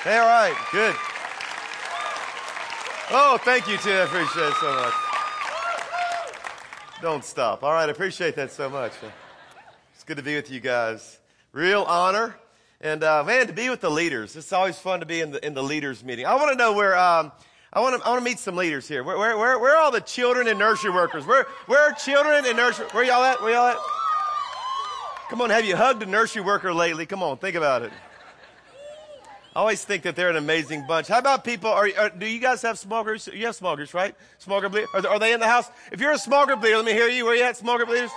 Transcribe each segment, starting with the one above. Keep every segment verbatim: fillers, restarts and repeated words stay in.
Hey, all right, good. Oh, thank you, too. I appreciate it so much. Don't stop. All right, I appreciate that so much. It's good to be with you guys. Real honor. And, uh, man, to be with the leaders. It's always fun to be in the in the leaders meeting. I want to know where, um, I want to I want to meet some leaders here. Where, where, where, where are all the children and nursery workers? Where, where are children and nursery? Where y'all at? Where y'all at? Come on, have you hugged a nursery worker lately? Come on, think about it. I always think that they're an amazing bunch. How about people, are, are, do you guys have small groups? You have small groups, right? Small group leaders? Are, are they in the house? If you're a small group leader, let me hear you. Where you at, small group leaders?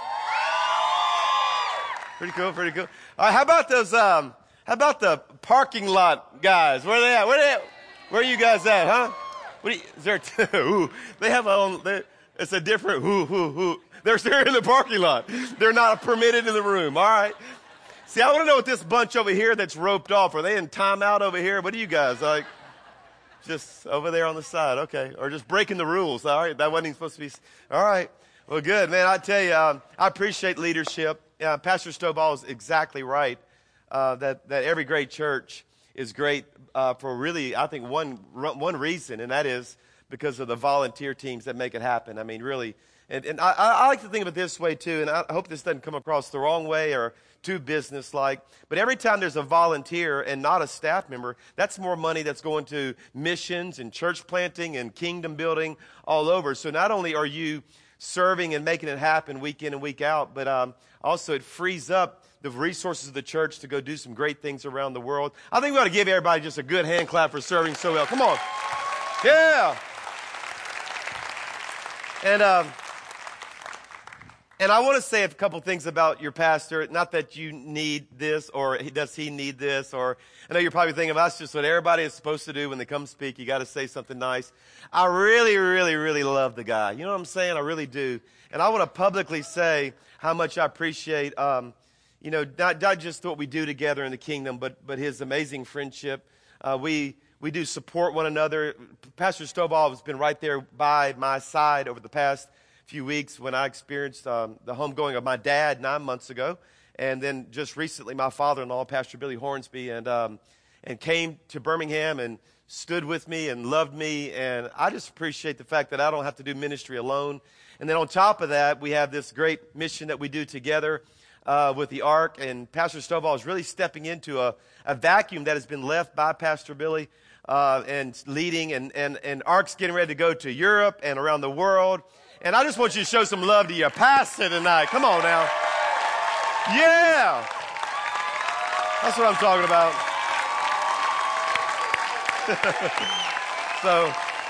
Pretty cool, pretty cool. All right, how about those, um, how about the parking lot guys? Where are they at? Where are they at? Where are you guys at, huh? What do you, is there, ooh, they have a own, they, it's a different, whoo, whoo, whoo. They're, they're in the parking lot. They're not permitted in the room, all right? See, I want to know what this bunch over here that's roped off. Are they in timeout over here? What are you guys like? Just over there on the side, okay. Or just breaking the rules, all right? That wasn't even supposed to be. All right. Well, good, man. I tell you, um, I appreciate leadership. Uh, Pastor Stovall is exactly right uh, that, that every great church is great uh, for really, I think, one one reason, and that is because of the volunteer teams that make it happen. I mean, really. And, and I, I like to think of it this way, too, and I hope this doesn't come across the wrong way or too business-like. But every time there's a volunteer and not a staff member, that's more money that's going to missions and church planting and kingdom building all over. So not only are you serving and making it happen week in and week out, but um, also it frees up the resources of the church to go do some great things around the world. I think we ought to give everybody just a good hand clap for serving so well. Come on. Yeah. And... Um, And I want to say a couple things about your pastor. Not that you need this or does he need this, or I know you're probably thinking that's just what everybody is supposed to do when they come speak. You got to say something nice. I really, really, really love the guy. You know what I'm saying? I really do. And I want to publicly say how much I appreciate, um, you know, not, not just what we do together in the kingdom, but but his amazing friendship. Uh, we we do support one another. Pastor Stovall has been right there by my side over the past few weeks when I experienced um, the homegoing of my dad nine months ago, and then just recently my father-in-law, Pastor Billy Hornsby, and um, and came to Birmingham and stood with me and loved me, and I just appreciate the fact that I don't have to do ministry alone. And then on top of that, we have this great mission that we do together uh, with the Ark, and Pastor Stovall is really stepping into a, a vacuum that has been left by Pastor Billy uh, and leading, and, and, and Ark's getting ready to go to Europe and around the world. And I just want you to show some love to your pastor tonight. Come on now. Yeah. That's what I'm talking about. So,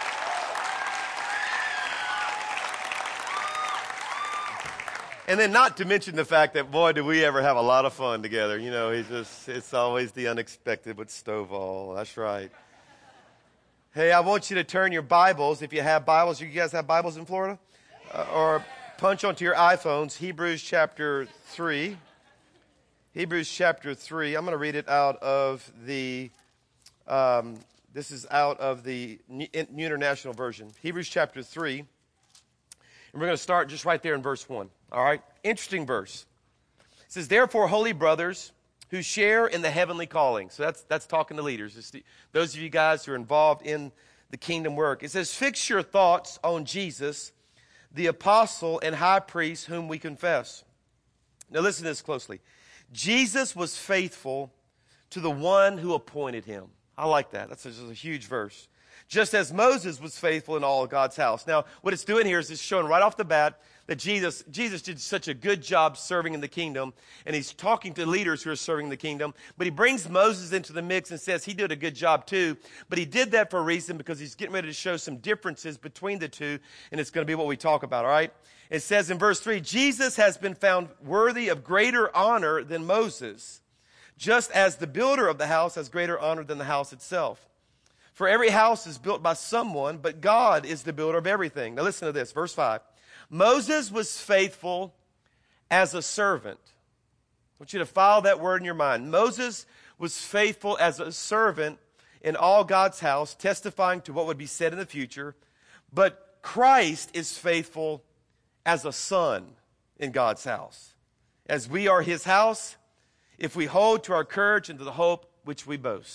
and then not to mention the fact that, boy, do we ever have a lot of fun together. You know, he's just, it's always the unexpected with Stovall. That's right. Hey, I want you to turn your Bibles, if you have Bibles. You guys have Bibles in Florida? Uh, or punch onto your iPhones, Hebrews chapter three. Hebrews chapter three. I'm going to read it out of the, um, this is out of the New International Version. Hebrews chapter three. And we're going to start just right there in verse one. All right? Interesting verse. It says, therefore, holy brothers who share in the heavenly calling. So that's that's talking to leaders. It's the, those of you guys who are involved in the kingdom work. It says, fix your thoughts on Jesus, the apostle and high priest whom we confess. Now listen to this closely. Jesus was faithful to the one who appointed him. I like that. That's a, a huge verse. Just as Moses was faithful in all of God's house. Now, what it's doing here is it's showing right off the bat that Jesus, Jesus did such a good job serving in the kingdom, and he's talking to leaders who are serving the kingdom, but he brings Moses into the mix and says he did a good job too, but he did that for a reason because he's getting ready to show some differences between the two, and it's going to be what we talk about, all right? It says in verse three, Jesus has been found worthy of greater honor than Moses, just as the builder of the house has greater honor than the house itself. For every house is built by someone, but God is the builder of everything. Now listen to this, verse five. Moses was faithful as a servant. I want you to file that word in your mind. Moses was faithful as a servant in all God's house, testifying to what would be said in the future. But Christ is faithful as a son in God's house. As we are his house, if we hold to our courage and to the hope which we boast.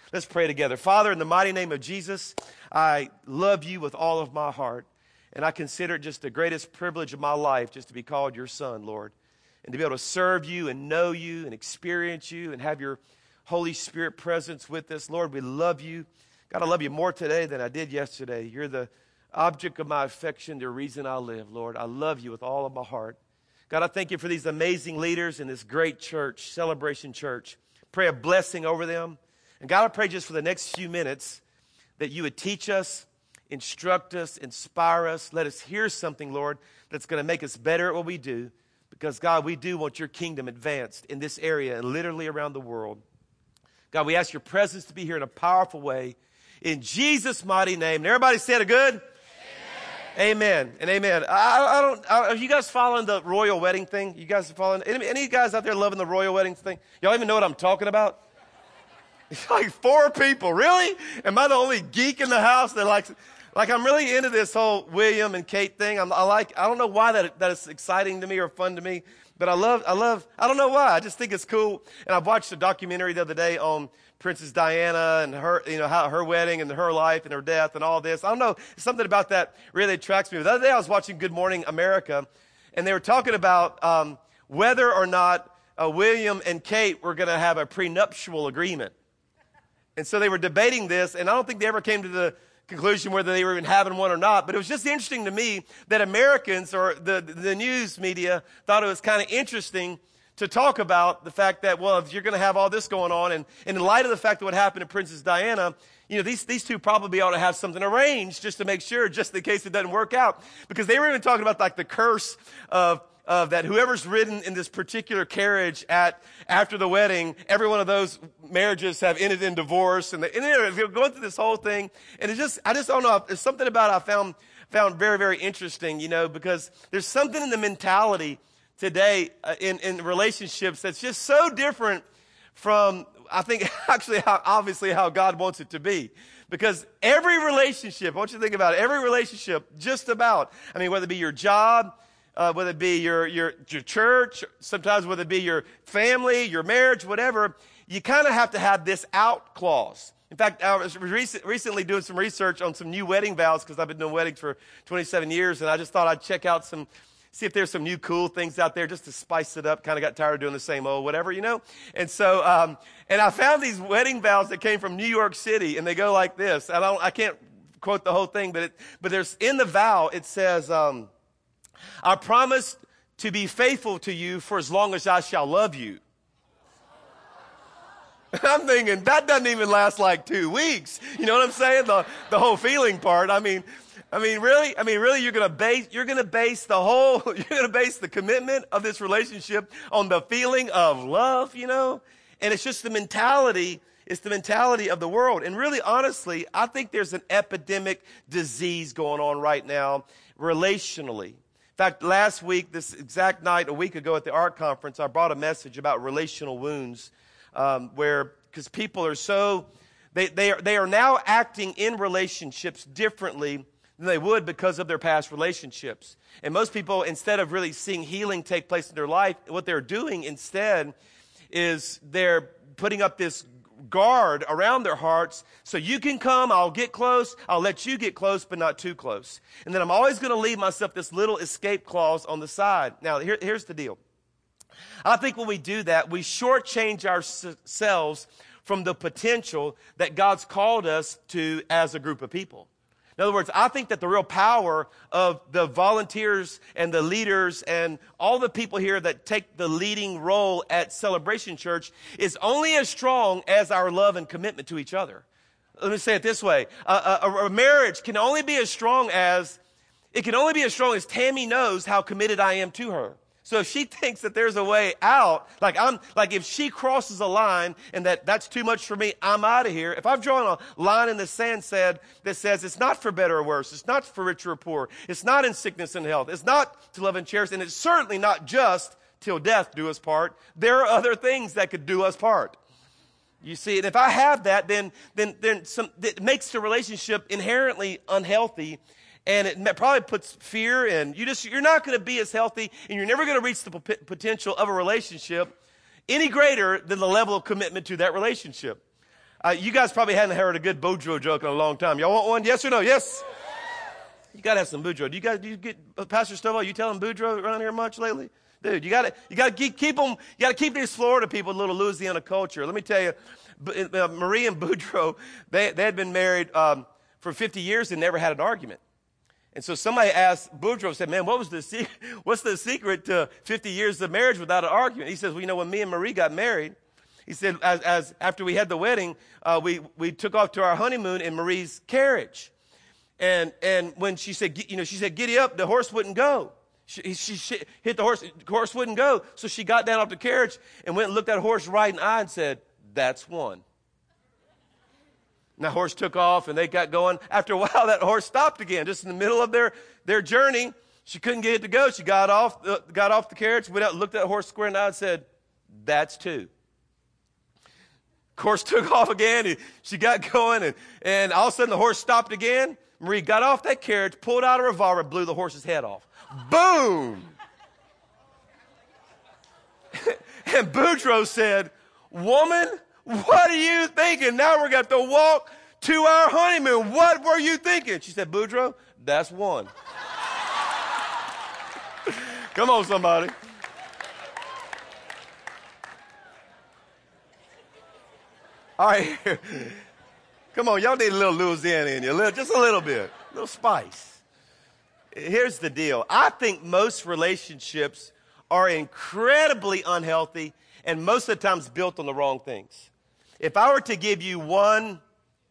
Let's pray together. Father, in the mighty name of Jesus, I love you with all of my heart. And I consider it just the greatest privilege of my life just to be called your son, Lord. And to be able to serve you and know you and experience you and have your Holy Spirit presence with us. Lord, we love you. God, I love you more today than I did yesterday. You're the object of my affection, the reason I live, Lord. I love you with all of my heart. God, I thank you for these amazing leaders in this great church, Celebration Church. Pray a blessing over them. And God, I pray just for the next few minutes that you would teach us, instruct us, inspire us. Let us hear something, Lord, that's going to make us better at what we do. Because, God, we do want your kingdom advanced in this area and literally around the world. God, we ask your presence to be here in a powerful way. In Jesus' mighty name. And everybody said it good? Amen. Amen and amen. I, I don't, I, are you guys following the royal wedding thing? You guys following? Any, any guys out there loving the royal wedding thing? Y'all even know what I'm talking about? It's like four people. Really? Am I the only geek in the house that likes, like I'm really into this whole William and Kate thing. I'm, I like, I don't know why that, that is exciting to me or fun to me, but I love, I love, I don't know why. I just think it's cool. And I watched a documentary the other day on Princess Diana and her, you know, how her wedding and her life and her death and all this. I don't know. Something about that really attracts me. The other day I was watching Good Morning America and they were talking about, um, whether or not uh, William and Kate were going to have a prenuptial agreement. And so they were debating this, and I don't think they ever came to the conclusion whether they were even having one or not. But it was just interesting to me that Americans or the, the news media thought it was kind of interesting to talk about the fact that, well, if you're going to have all this going on, and, and in light of the fact that what happened to Princess Diana, you know, these, these two probably ought to have something arranged just to make sure, just in case it doesn't work out. Because they were even talking about like the curse of Of that whoever's ridden in this particular carriage at after the wedding, every one of those marriages have ended in divorce, and, they, and they're going through this whole thing. And it's just, I just don't know. There's something about it I found found very, very interesting, you know, because there's something in the mentality today uh, in in relationships that's just so different from, I think, actually, how obviously how God wants it to be. Because every relationship, I want you to think about it, every relationship, just about, I mean, whether it be your job, Uh, whether it be your, your, your church, sometimes whether it be your family, your marriage, whatever, you kind of have to have this out clause. In fact, I was recent, recently doing some research on some new wedding vows because I've been doing weddings for twenty-seven years, and I just thought I'd check out some, see if there's some new cool things out there just to spice it up. Kind of got tired of doing the same old whatever, you know? And so, um, and I found these wedding vows that came from New York City, and they go like this. I don't, I can't quote the whole thing, but it, but there's, in the vow, it says, um, I promise to be faithful to you for as long as I shall love you. I'm thinking that doesn't even last like two weeks. You know what I'm saying? The the whole feeling part. I mean, I mean, really, I mean, really, you're gonna base you're gonna base the whole you're gonna base the commitment of this relationship on the feeling of love, you know? And it's just the mentality. It's the mentality of the world. And really, honestly, I think there's an epidemic disease going on right now, relationally. In fact, last week, this exact night, a week ago at the ARC conference, I brought a message about relational wounds, um, where, because people are so, they, they, are, they are now acting in relationships differently than they would because of their past relationships. And most people, instead of really seeing healing take place in their life, what they're doing instead is they're putting up this guard around their hearts. So you can come, I'll get close, I'll let you get close, but not too close. And then I'm always going to leave myself this little escape clause on the side. Now, here, here's the deal. I think when we do that, we shortchange ourselves from the potential that God's called us to as a group of people. In other words, I think that the real power of the volunteers and the leaders and all the people here that take the leading role at Celebration Church is only as strong as our love and commitment to each other. Let me say it this way. A, a, a marriage can only be as strong as, it can only be as strong as Tammy knows how committed I am to her. So if she thinks that there's a way out, like I'm, like if she crosses a line and that that's too much for me, I'm out of here. If I've drawn a line in the sand said, that says it's not for better or worse, it's not for richer or poor, it's not in sickness and health, it's not to love and cherish, and it's certainly not just till death do us part. There are other things that could do us part. You see, and if I have that, then then then some, it makes the relationship inherently unhealthy. And it probably puts fear in. You just, you're not going to be as healthy, and you're never going to reach the p- potential of a relationship any greater than the level of commitment to that relationship. Uh, you guys probably hadn't heard a good Boudreaux joke in a long time. Y'all want one? Yes or no? Yes? You got to have some Boudreaux. Do you guys, do you get, uh, Pastor Stovall, you telling Boudreaux around here much lately? Dude, you got to you got to keep, keep them, you got to keep these Florida people a little Louisiana culture. Let me tell you, uh, Marie and Boudreaux, they, they had been married um, for fifty years and never had an argument. And so somebody asked Boudreaux, said, man, what was the secret, what's the secret to fifty years of marriage without an argument? He says, well, you know, when me and Marie got married, he said, as, as after we had the wedding, uh, we, we took off to our honeymoon in Marie's carriage. And, and when she said, you know, she said, giddy up, the horse wouldn't go. She, she, she hit the horse, the horse wouldn't go. So she got down off the carriage and went and looked at the horse right in the eye and said, that's one. And the horse took off and they got going. After a while, that horse stopped again, just in the middle of their, their journey. She couldn't get it to go. She got off, uh, got off the carriage, went out, looked at the horse square in the eye and said, that's two. Horse took off again. And she got going, and, and all of a sudden the horse stopped again. Marie got off that carriage, pulled out a revolver, blew the horse's head off. Boom! And Boudreaux said, woman, what are you thinking? Now we're going to have to walk to our honeymoon. What were you thinking? She said, Boudreaux, that's one. Come on, somebody. All right, come on, y'all need a little Louisiana in you, a little, just a little bit, a little spice. Here's the deal. I think most relationships are incredibly unhealthy and most of the times built on the wrong things. If I were to give you one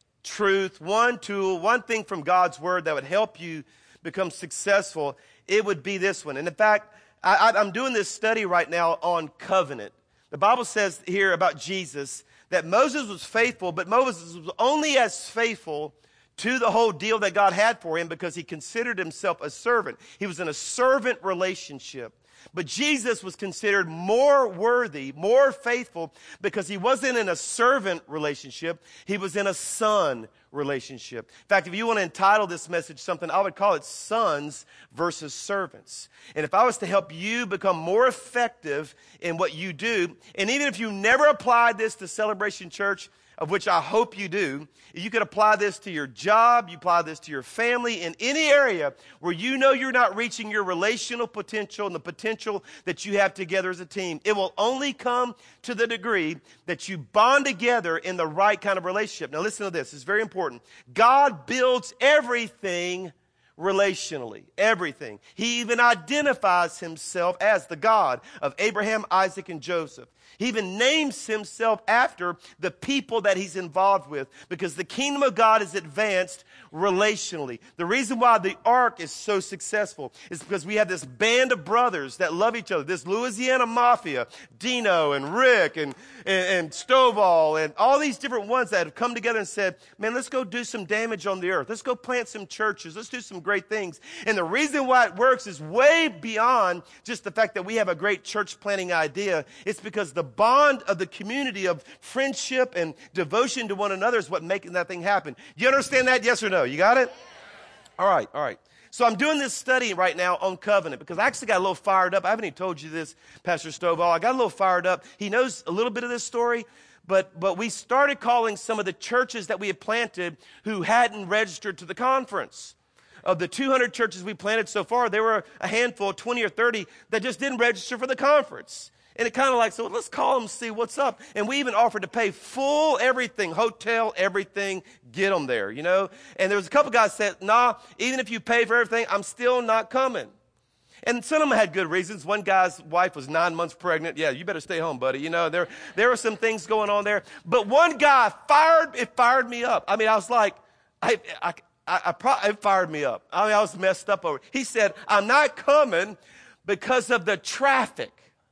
truth, one tool, one thing from God's word that would help you become successful, it would be this one. And in fact, I, I'm doing this study right now on covenant. The Bible says here about Jesus that Moses was faithful, but Moses was only as faithful to the whole deal that God had for him because he considered himself a servant. He was in a servant relationship. But Jesus was considered more worthy, more faithful, because he wasn't in a servant relationship. He was in a son relationship. In fact, if you want to entitle this message something, I would call it Sons versus Servants. And if I was to help you become more effective in what you do, and even if you never applied this to Celebration Church, of which I hope you do, you could apply this to your job, you apply this to your family, in any area where you know you're not reaching your relational potential and the potential that you have together as a team. It will only come to the degree that you bond together in the right kind of relationship. Now listen to this, it's very important. God builds everything relationally, everything. He even identifies himself as the God of Abraham, Isaac, and Joseph. He even names himself after the people that he's involved with because the kingdom of God is advanced relationally. The reason why the ark is so successful is because we have this band of brothers that love each other. This Louisiana mafia, Dino and Rick and, and, and Stovall and all these different ones that have come together and said, man, let's go do some damage on the earth. Let's go plant some churches. Let's do some great things. And the reason why it works is way beyond just the fact that we have a great church planting idea. It's because the bond of the community of friendship and devotion to one another is what making that thing happen. You understand that? Yes or no? You got it? All right, all right. So I'm doing this study right now on covenant because I actually got a little fired up. I haven't even told you this, Pastor Stovall. I got a little fired up. He knows a little bit of this story, but, but we started calling some of the churches that we had planted who hadn't registered to the conference. Of the two hundred churches we planted so far, there were a handful, twenty or thirty, that just didn't register for the conference. And it kind of like, so let's call them, see what's up. And we even offered to pay full everything, hotel, everything, get them there, you know. And there was a couple guys said, nah, even if you pay for everything, I'm still not coming. And some of them had good reasons. One guy's wife was nine months pregnant. Yeah, you better stay home, buddy. You know, there, there were some things going on there. But one guy fired, it fired me up. I mean, I was like, I, I, I, I pro- it fired me up. I mean, I was messed up over it. He said, I'm not coming because of the traffic.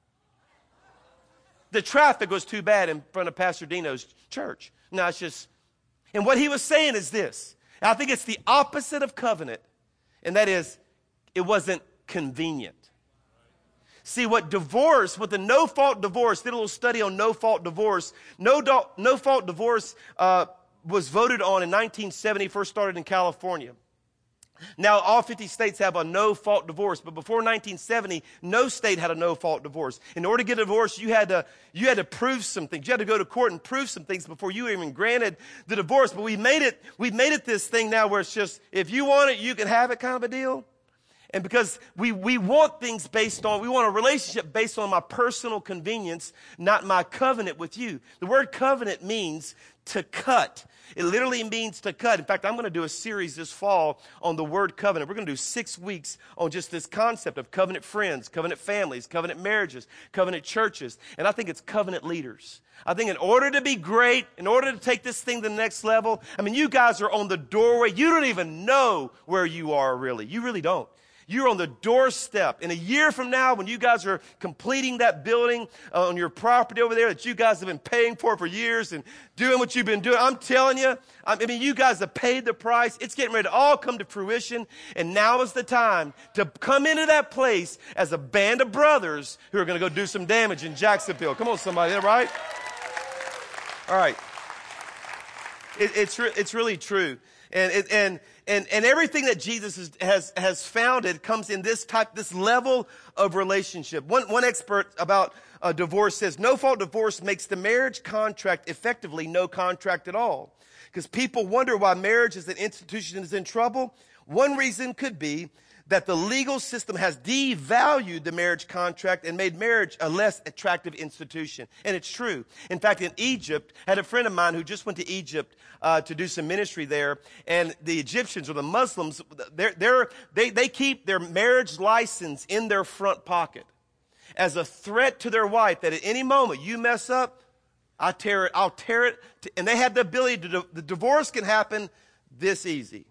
The traffic was too bad in front of Pastor Dino's church. Now it's just, and what he was saying is this. I think it's the opposite of covenant, and that is, it wasn't convenient. See, what divorce, what the no-fault divorce, did a little study on no-fault divorce. No, do, no-fault divorce uh, was voted on in nineteen seventy, first started in California. Now, all fifty states have a no-fault divorce, but before nineteen seventy, no state had a no-fault divorce. In order to get a divorce, you had to you had to prove some things. You had to go to court and prove some things before you were even granted the divorce. But we made it we made it this thing now where it's just, if you want it, you can have it kind of a deal. And because we, we want things based on, we want a relationship based on my personal convenience, not my covenant with you. The word covenant means to cut. It literally means to cut. In fact, I'm going to do a series this fall on the word covenant. We're going to do six weeks on just this concept of covenant friends, covenant families, covenant marriages, covenant churches. And I think it's covenant leaders. I think in order to be great, in order to take this thing to the next level, I mean, you guys are on the doorway. You don't even know where you are really. You really don't. You're on the doorstep. In a year from now, when you guys are completing that building uh, on your property over there that you guys have been paying for for years and doing what you've been doing, I'm telling you, I mean, you guys have paid the price. It's getting ready to all come to fruition. And now is the time to come into that place as a band of brothers who are going to go do some damage in Jacksonville. Come on, somebody, is that right? All right. It, it's, re- it's really true. And, it, and, and, and everything that Jesus is, has, has founded comes in this type, this level of relationship. One, one expert about uh, divorce says, no-fault divorce makes the marriage contract effectively no contract at all. Because people wonder why marriage as an institution is in trouble. One reason could be that the legal system has devalued the marriage contract and made marriage a less attractive institution. And it's true. In fact, in Egypt, I had a friend of mine who just went to Egypt uh, to do some ministry there, and the Egyptians or the Muslims, they're, they're, they, they keep their marriage license in their front pocket as a threat to their wife that at any moment you mess up, I tear it, I'll tear it. To, and they have the ability to, the divorce can happen this easy.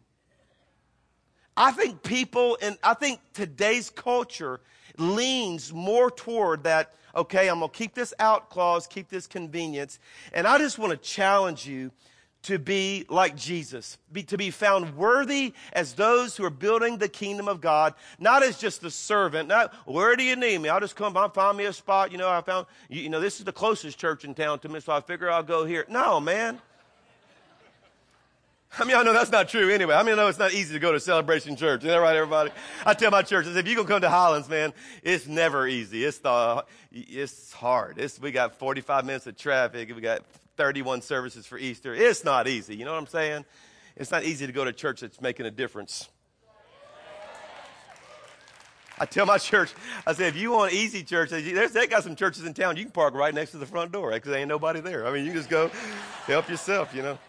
I think people, and I think today's culture leans more toward that, okay, I'm going to keep this out clause, keep this convenience. And I just want to challenge you to be like Jesus, be, to be found worthy as those who are building the kingdom of God, not as just a servant. Not, where do you need me? I'll just come, I'll find me a spot. You know, I found, you, you know, this is the closest church in town to me, so I figure I'll go here. No, man. I mean, I know that's not true anyway. I mean, I know it's not easy to go to Celebration Church. Is that right, everybody? I tell my churches, if you're going to come to Highlands, man, it's never easy. It's the, it's hard. It's, we got forty-five minutes of traffic. We got thirty-one services for Easter. It's not easy. You know what I'm saying? It's not easy to go to church that's making a difference. I tell my church, I say, if you want easy church, there's, they got some churches in town. You can park right next to the front door because there ain't nobody there. I mean, you just go help yourself, you know.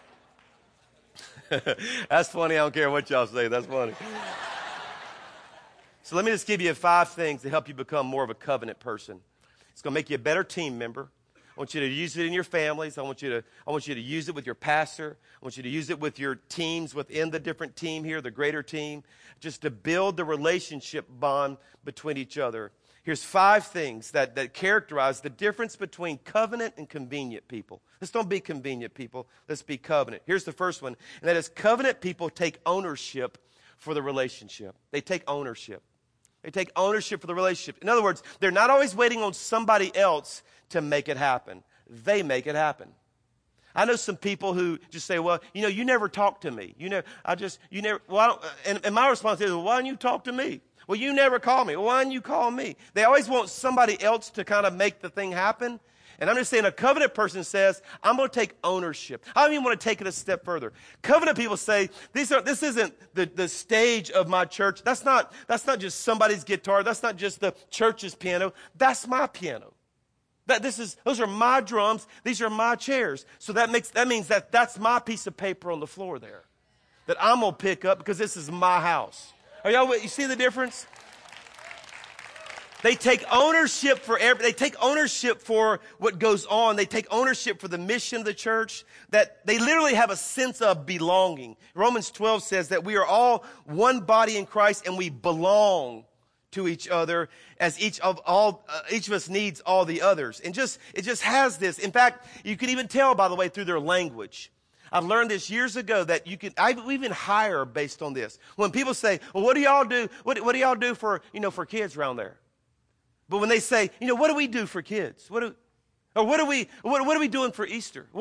That's funny. I don't care what y'all say. That's funny. So let me just give you five things to help you become more of a covenant person. It's going to make you a better team member. I want you to use it in your families. I want you to, I want you to use it with your pastor. I want you to use it with your teams within the different team here, the greater team, just to build the relationship bond between each other. Here's five things that, that characterize the difference between covenant and convenient people. Let's don't be convenient people. Let's be covenant. Here's the first one, and that is covenant people take ownership for the relationship. They take ownership. They take ownership for the relationship. In other words, they're not always waiting on somebody else to make it happen. They make it happen. I know some people who just say, well, you know, you never talk to me. You never, I just, you never, well, I don't, and, and my response is, well, why don't you talk to me? Well, you never call me. Well, why don't you call me? They always want somebody else to kind of make the thing happen. And I'm just saying a covenant person says, I'm going to take ownership. I even want to take it a step further. Covenant people say, These are, this isn't the, the stage of my church. That's not, that's not just somebody's guitar. That's not just the church's piano. That's my piano. That this is, those are my drums. These are my chairs. So that makes, that means that that's my piece of paper on the floor there that I'm going to pick up because this is my house. Are y'all, you see the difference? They take ownership for every, they take ownership for what goes on. They take ownership for the mission of the church. That they literally have a sense of belonging. Romans twelve says that we are all one body in Christ and we belong to each other as each of all uh, each of us needs all the others. And just it just has this. In fact, you can even tell, by the way, through their language. I've learned this years ago that you can, I even hire based on this. When people say, well, what do y'all do? What, what do y'all do for, you know, for kids around there? But when they say, you know, what do we do for kids? What do, or what are we, what, what are we doing for Easter? What,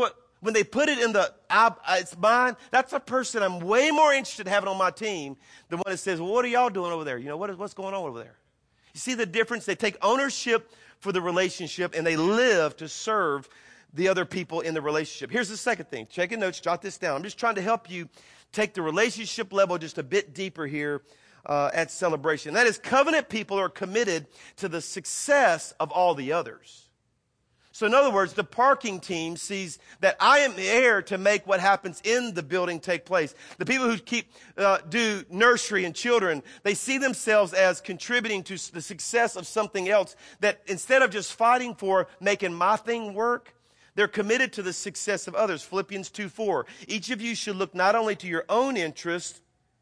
when they put it in the, I, I, it's mine, that's a person I'm way more interested in having on my team than one that says, well, what are y'all doing over there? You know, what is, what's going on over there? You see the difference? They take ownership for the relationship, and they live to serve the other people in the relationship. Here's the second thing. Check your notes, jot this down. I'm just trying to help you take the relationship level just a bit deeper here uh, at Celebration. That is, covenant people are committed to the success of all the others. So in other words, the parking team sees that I am there to make what happens in the building take place. The people who keep uh, do nursery and children, they see themselves as contributing to the success of something else, that instead of just fighting for making my thing work, they're committed to the success of others. Philippians two four. Each of you should look not only to your own interest,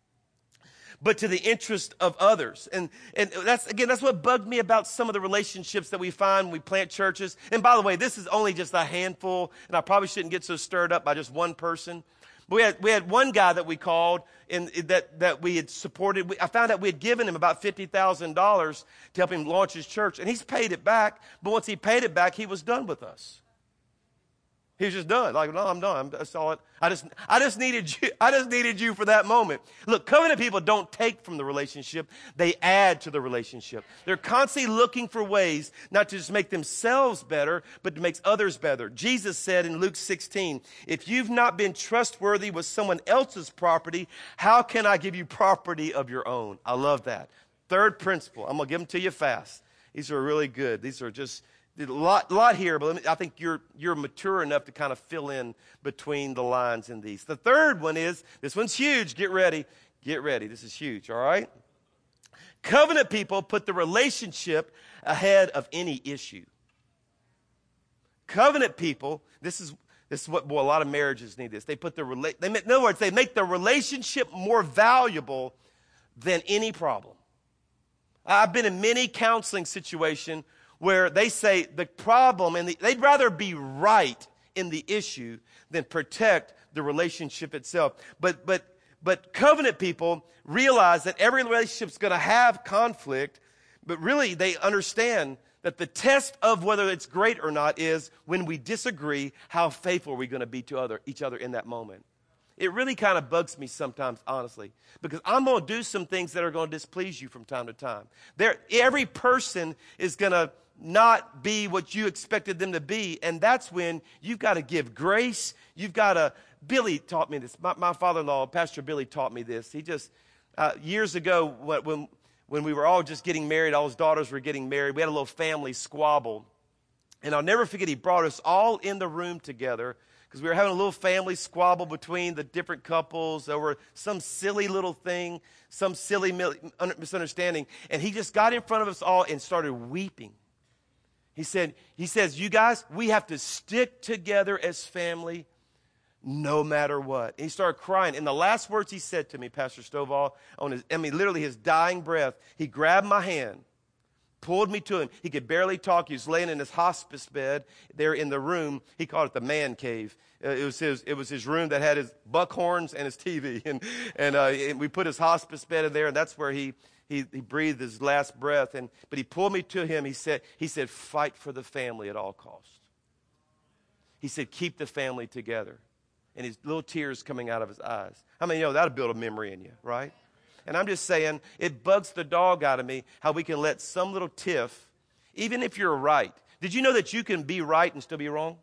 but to the interest of others. And, and that's, again, that's what bugged me about some of the relationships that we find when we plant churches. And by the way, this is only just a handful, and I probably shouldn't get so stirred up by just one person. But we had, we had one guy that we called and that, that we had supported. We, I found out we had given him about fifty thousand dollars to help him launch his church, and he's paid it back. But once he paid it back, he was done with us. He was just done. Like, no, I'm done. That's all it. I just, I just needed you. I just needed you for that moment. Look, covenant people don't take from the relationship; they add to the relationship. They're constantly looking for ways not to just make themselves better, but to make others better. Jesus said in Luke sixteen, "If you've not been trustworthy with someone else's property, how can I give you property of your own?" I love that. Third principle. I'm gonna give them to you fast. These are really good. These are just. A lot, lot here, but let me, I think you're you're mature enough to kind of fill in between the lines in these. The third one is, this one's huge. Get ready. Get ready. This is huge, all right? Covenant people put the relationship ahead of any issue. Covenant people, this is this is what, boy, a lot of marriages need this. They put the, rela- they make, in other words, they make the relationship more valuable than any problem. I've been in many counseling situations where they say the problem, and the, they'd rather be right in the issue than protect the relationship itself. But but but covenant people realize that every relationship's going to have conflict, but really they understand that the test of whether it's great or not is when we disagree, how faithful are we going to be to other each other in that moment. It really kind of bugs me sometimes, honestly, because I'm going to do some things that are going to displease you from time to time. There, every person is going to not be what you expected them to be, and that's when you've got to give grace. You've got to, Billy taught me this. My, my father-in-law, Pastor Billy, taught me this. He just, uh, years ago, when, when we were all just getting married, all his daughters were getting married, we had a little family squabble, and I'll never forget, he brought us all in the room together, because we were having a little family squabble between the different couples over some silly little thing, some silly misunderstanding. And he just got in front of us all and started weeping. He said, he says, you guys, we have to stick together as family no matter what. And he started crying. And the last words he said to me, Pastor Stovall, on his, I mean, literally his dying breath, he grabbed my hand, pulled me to him. He could barely talk. He was laying in his hospice bed there in the room. He called it the man cave. Uh, it was his, it was his room that had his buckhorns and his T V. And, and, uh, and we put his hospice bed in there, and that's where he, he, he breathed his last breath. And, but he pulled me to him. He said, he said, fight for the family at all costs. He said, keep the family together. And his little tears coming out of his eyes. How many of you know that'll build a memory in you, right? And I'm just saying, it bugs the dog out of me how we can let some little tiff, even if you're right. Did you know that you can be right and still be wrong?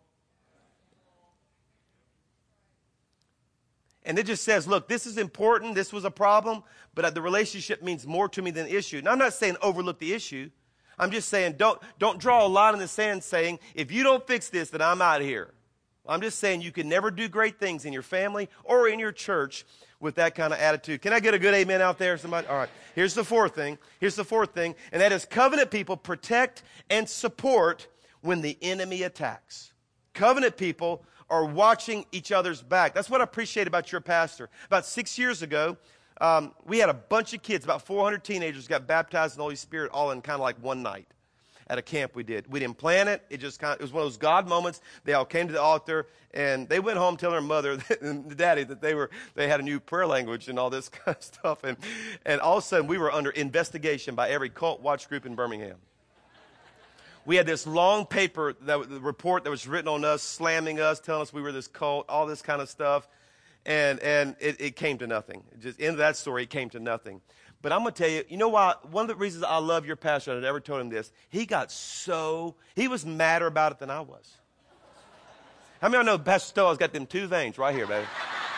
And it just says, look, this is important. This was a problem, but the relationship means more to me than the issue. Now, I'm not saying overlook the issue. I'm just saying don't, don't draw a line in the sand saying, if you don't fix this, then I'm out of here. I'm just saying you can never do great things in your family or in your church with that kind of attitude. Can I get a good amen out there, somebody? All right. Here's the fourth thing. Here's the fourth thing, and that is covenant people protect and support when the enemy attacks. Covenant people are watching each other's back. That's what I appreciate about your pastor. About six years ago, um, we had a bunch of kids, about four hundred teenagers got baptized in the Holy Spirit all in kind of like one night at a camp we did. We didn't plan it. It just kind of, it was one of those God moments. They all came to the altar, and they went home telling their mother and daddy that they were they had a new prayer language and all this kind of stuff. And, and all of a sudden, we were under investigation by every cult watch group in Birmingham. We had this long paper, that the report that was written on us, slamming us, telling us we were this cult, all this kind of stuff. And and it, it came to nothing. Just in that story, it came to nothing. But I'm going to tell you, you know why? One of the reasons I love your pastor, I never told him this, he got so, he was madder about it than I was. How many of y'all know Pastor Stowe's got them two veins right here, baby?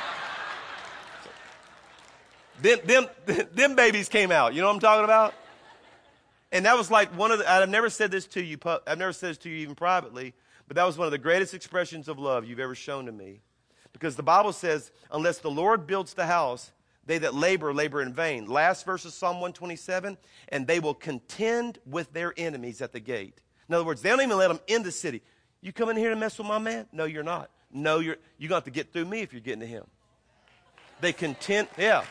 them, them, them babies came out. You know what I'm talking about? And that was like one of the, I've never said this to you, I've never said this to you even privately, but that was one of the greatest expressions of love you've ever shown to me. Because the Bible says, unless the Lord builds the house, they that labor, labor in vain. Last verse of Psalm one twenty-seven, and they will contend with their enemies at the gate. In other words, they don't even let them in the city. You come in here to mess with my man? No, you're not. No, you're, you're going to have to get through me if you're getting to him. They contend, yeah.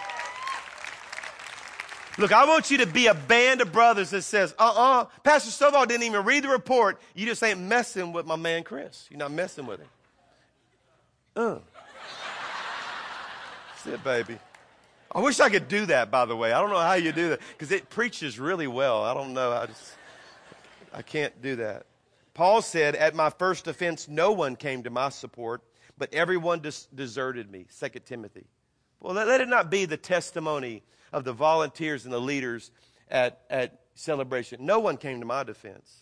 Look, I want you to be a band of brothers that says, uh-uh, Pastor Stovall didn't even read the report. You just ain't messing with my man Chris. You're not messing with him. Uh. That's it, baby. I wish I could do that, by the way. I don't know how you do that, because it preaches really well. I don't know. I just, I can't do that. Paul said, at my first offense, no one came to my support, but everyone des- deserted me, Second Timothy. Well, let, let it not be the testimony of the volunteers and the leaders at, at Celebration. No one came to my defense.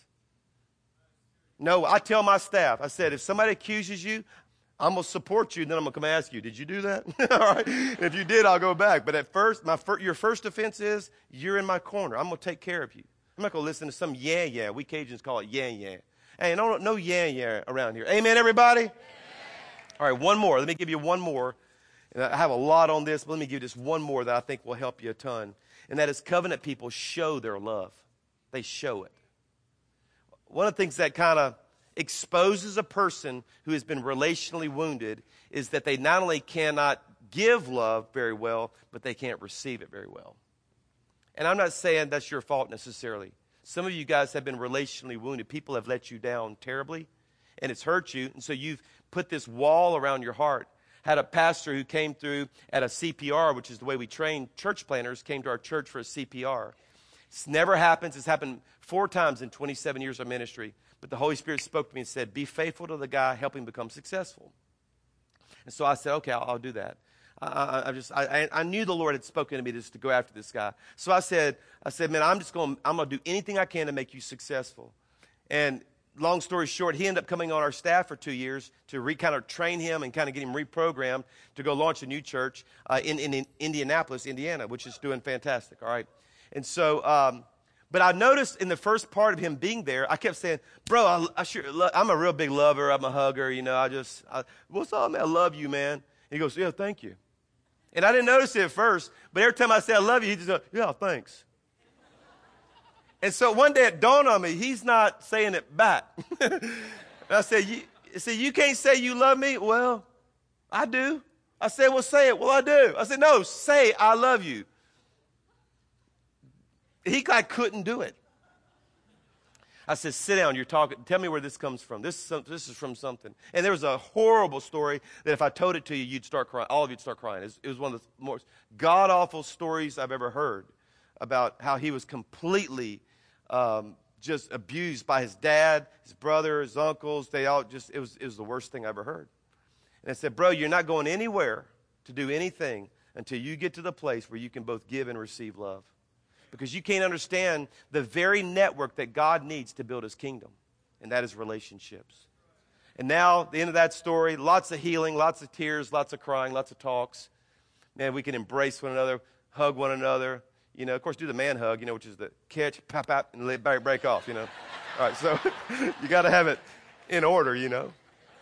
No, I tell my staff, I said, if somebody accuses you, I'm going to support you, and then I'm going to come ask you, did you do that? All right. If you did, I'll go back. But at first, my fir- your first offense is, you're in my corner. I'm going to take care of you. I'm not going to listen to some yeah, yeah. We Cajuns call it yeah, yeah. Hey, no, no yeah, yeah around here. Amen, everybody? Amen. All right, one more. Let me give you one more. And I have a lot on this, but let me give you just one more that I think will help you a ton. And that is covenant people show their love. They show it. One of the things that kind of exposes a person who has been relationally wounded is that they not only cannot give love very well, but they can't receive it very well. And I'm not saying that's your fault necessarily. Some of you guys have been relationally wounded. People have let you down terribly, and it's hurt you, and so you've put this wall around your heart. Had a pastor who came through at a C P R, which is the way we train church planners, came to our church for a C P R. This never happens. It's happened four times in twenty-seven years of ministry. But the Holy Spirit spoke to me and said, be faithful to the guy, help him become successful. And so I said, okay, I'll, I'll do that. I, I, I just, I, I knew the Lord had spoken to me just to go after this guy. So I said, I said, man, I'm just going, I'm going to do anything I can to make you successful. And long story short, he ended up coming on our staff for two years to re kind of train him and kind of get him reprogrammed to go launch a new church uh, in, in, in Indianapolis, Indiana, which is doing fantastic. All right. And so, um, but I noticed in the first part of him being there, I kept saying, bro, I, I sure, I'm a real big lover. I'm a hugger. You know, I just, I, what's up, man? I love you, man. And he goes, yeah, thank you. And I didn't notice it at first, but every time I said I love you, he just goes, yeah, thanks. And so one day it dawned on me, he's not saying it back. And I said, you, see, you can't say you love me? Well, I do. I said, well, say it. Well, I do. I said, no, say I love you. He like couldn't do it. I said, sit down, you're talking. Tell me where this comes from. This is, some, this is from something. And there was a horrible story that if I told it to you, you'd start crying. All of you'd start crying. It was, it was one of the most god-awful stories I've ever heard about how he was completely um, just abused by his dad, his brother, his uncles. They all just, it was, it was the worst thing I ever heard. And I said, bro, you're not going anywhere to do anything until you get to the place where you can both give and receive love. Because you can't understand the very network that God needs to build his kingdom, and that is relationships. And now, the end of that story, lots of healing, lots of tears, lots of crying, lots of talks. Man, we can embrace one another, hug one another. You know, of course, do the man hug, you know, which is the catch, pop out, and let it break off, you know. All right, so you got to have it in order, you know.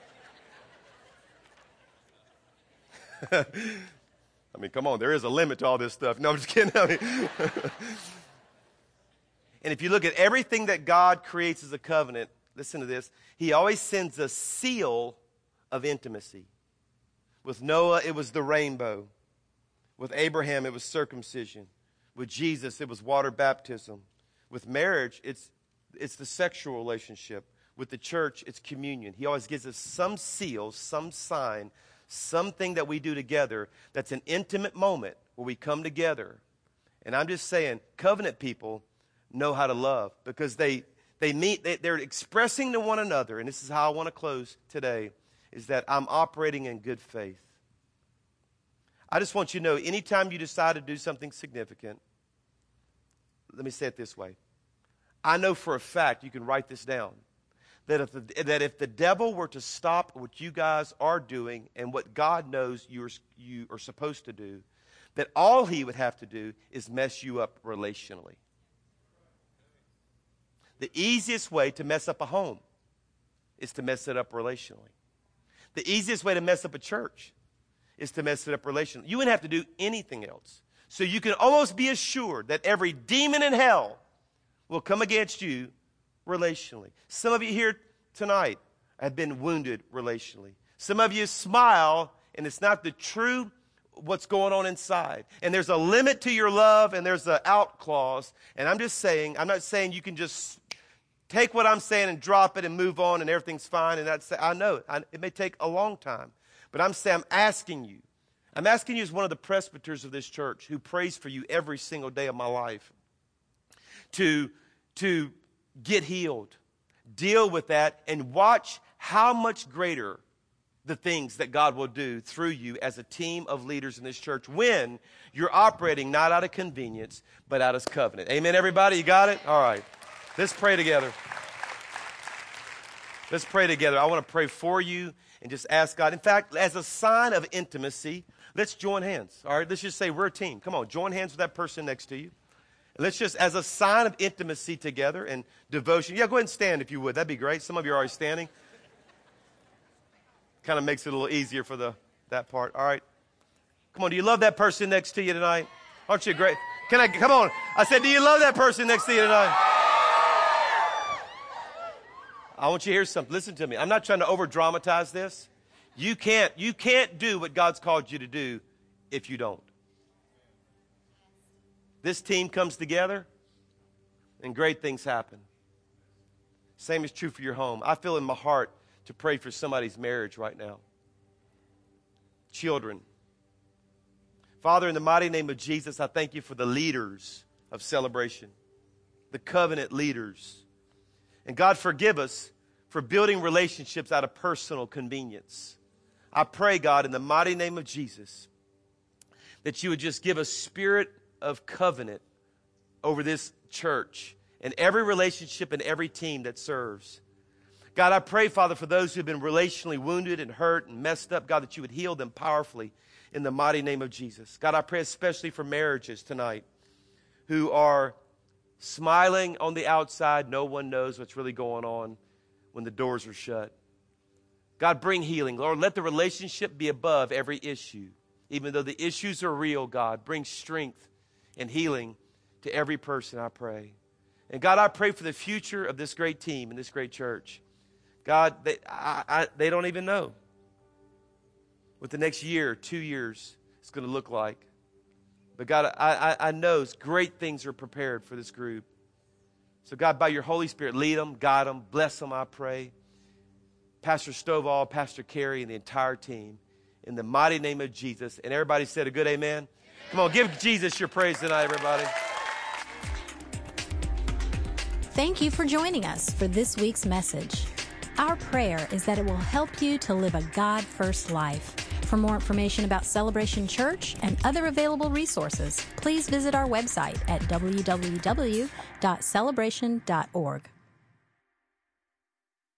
I mean, come on, there is a limit to all this stuff. No, I'm just kidding. I mean, and if you look at everything that God creates as a covenant, listen to this, he always sends a seal of intimacy. With Noah, it was the rainbow. With Abraham, it was circumcision. With Jesus, it was water baptism. With marriage, it's, it's the sexual relationship. With the church, it's communion. He always gives us some seal, some sign, something that we do together that's an intimate moment where we come together. And I'm just saying, covenant people know how to love because they They meet, they, they're expressing to one another, and this is how I want to close today, is that I'm operating in good faith. I just want you to know, anytime you decide to do something significant, let me say it this way. I know for a fact, you can write this down, that if the, that if the devil were to stop what you guys are doing and what God knows you are, you are supposed to do, that all he would have to do is mess you up relationally. The easiest way to mess up a home is to mess it up relationally. The easiest way to mess up a church is to mess it up relationally. You wouldn't have to do anything else. So you can almost be assured that every demon in hell will come against you relationally. Some of you here tonight have been wounded relationally. Some of you smile, and it's not the true what's going on inside. And there's a limit to your love, and there's an out clause. And I'm just saying, I'm not saying you can just take what I'm saying and drop it and move on and everything's fine. And that's, I know I, it may take a long time. But I'm saying, I'm asking you. I'm asking you as one of the presbyters of this church who prays for you every single day of my life to, to get healed, deal with that, and watch how much greater the things that God will do through you as a team of leaders in this church when you're operating not out of convenience, but out of covenant. Amen, everybody? You got it? All right. Let's pray together. Let's pray together. I want to pray for you and just ask God. In fact, as a sign of intimacy, let's join hands. All right, let's just say we're a team. Come on, join hands with that person next to you. Let's just, as a sign of intimacy together and devotion. Yeah, go ahead and stand if you would. That'd be great. Some of you are already standing. Kind of makes it a little easier for the that part. All right. Come on, do you love that person next to you tonight? Aren't you great? Can I, come on. I said, do you love that person next to you tonight? I want you to hear something. Listen to me. I'm not trying to over-dramatize this. You can't, you can't do what God's called you to do if you don't. This team comes together, and great things happen. Same is true for your home. I feel in my heart to pray for somebody's marriage right now. Children. Father, in the mighty name of Jesus, I thank you for the leaders of Celebration, the covenant leaders. And God, forgive us for building relationships out of personal convenience. I pray, God, in the mighty name of Jesus, that you would just give a spirit of covenant over this church and every relationship and every team that serves. God, I pray, Father, for those who have been relationally wounded and hurt and messed up, God, that you would heal them powerfully in the mighty name of Jesus. God, I pray especially for marriages tonight who are smiling on the outside. No one knows what's really going on when the doors are shut. God, bring healing. Lord, let the relationship be above every issue. Even though the issues are real, God, bring strength and healing to every person, I pray. And God, I pray for the future of this great team and this great church. God, they, I, I, they don't even know what the next year, two years is going to look like. But God, I, I, I know great things are prepared for this group. So God, by your Holy Spirit, lead them, guide them, bless them, I pray. Pastor Stovall, Pastor Carey, and the entire team, in the mighty name of Jesus. And everybody said a good amen? Amen. Come on, give Jesus your praise tonight, everybody. Thank you for joining us for this week's message. Our prayer is that it will help you to live a God-first life. For more information about Celebration Church and other available resources, please visit our website at w w w dot celebration dot org.